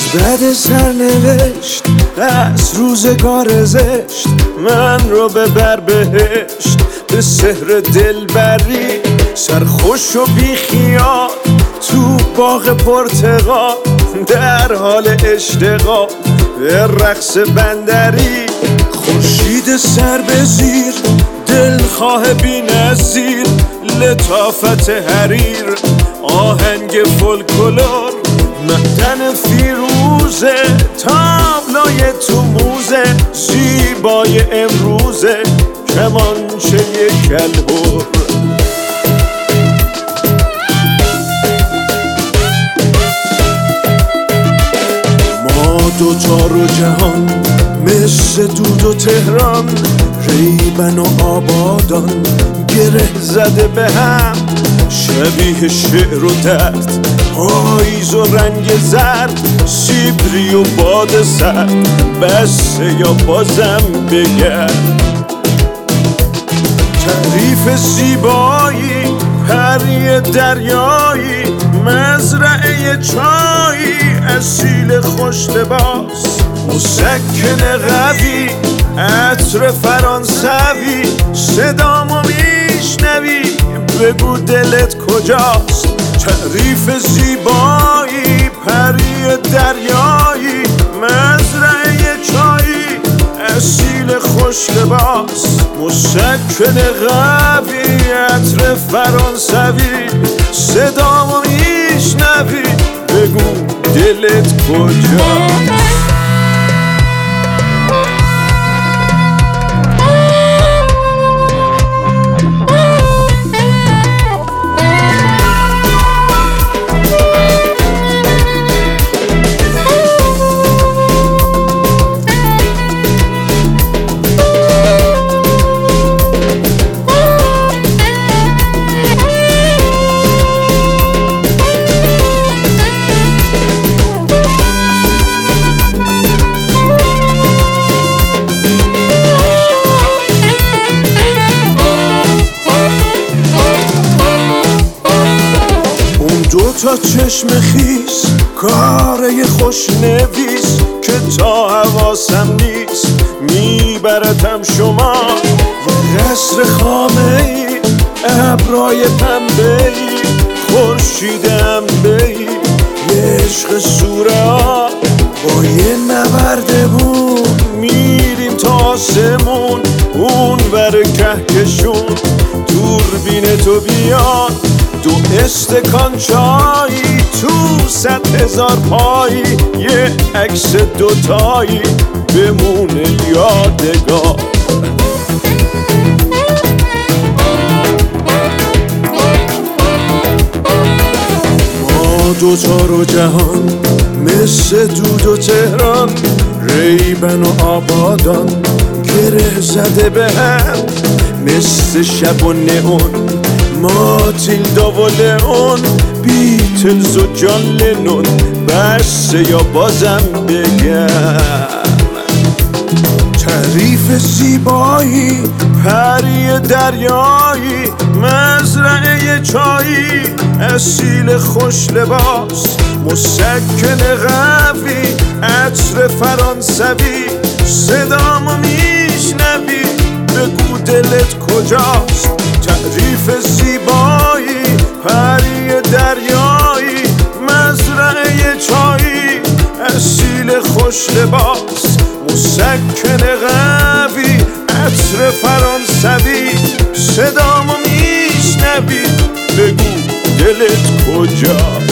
بد سرنوشت از روزگار زشت من رو ببر بهشت به سحر دلبری، سرخوش و بیخیال تو باغ پرتقال، در حال اشتغال به رقص بندری. خورشید سر به زیر، دلخواه بی نظیر، لطافت حریر، آهنگ فولکلور، معدن فیروزه، تابلوی تو موزه، زیبای امروزه، کمانچه کلهر. ما دوتا رو جهان مثل دود و تهران، ریبن و آبادان گره زده به هم، شبیه شعر و درد، پاییز و رنگ زرد، سیبری و باد سرد، بسه یا بازم بگرد. تعریف زیبایی، پری دریایی، مزرعه چایی، اصیل خوش لباس، مسکن قوی، عطر فرانسوی، صدامو میشنوی بگو دلت کجاست. تعریف زیبایی، پری دریایی، مزرعه چایی، اصیل خوش لباس، مسکن قوی، عطر فرانسوی، صدامو میشنوی بگو دلت کجاست. تا چشم خیس، کاره خوش نویس که تا حواسم نیست میبردم شما. قصر خامه ای، ابرای پنبه ای، خورشید انبه ای، یه عشق سوره ها با یه نوردمون میریم تا آسمون، اون بر کهکشون. دوربین تو بیاد، دو استکان چایی، تو 100,000 پایی، یه عکس دوتایی بمونه یادگار. ما دوتا رو جهان مثل دود و تهران، ریبن و آبادان گره زده به هم، مثل شب و نئون، ماتیلدا و لئون، بیتلز و جان لنون، بسه یا بازم بگم. تعریف زیبایی، پری دریایی، مزرعه چایی، اصیل خوش لباس، مسکن قوی، عطر فرانسوی، صدامو میشنوی بگو دلت کجاست. تعریف زیبایی، پری دریایی، مزرعه چایی، اصیل خوش لباس، مسکن قوی، عطر فرانسوی، صدامو میشنوی بگو دلت کجاست.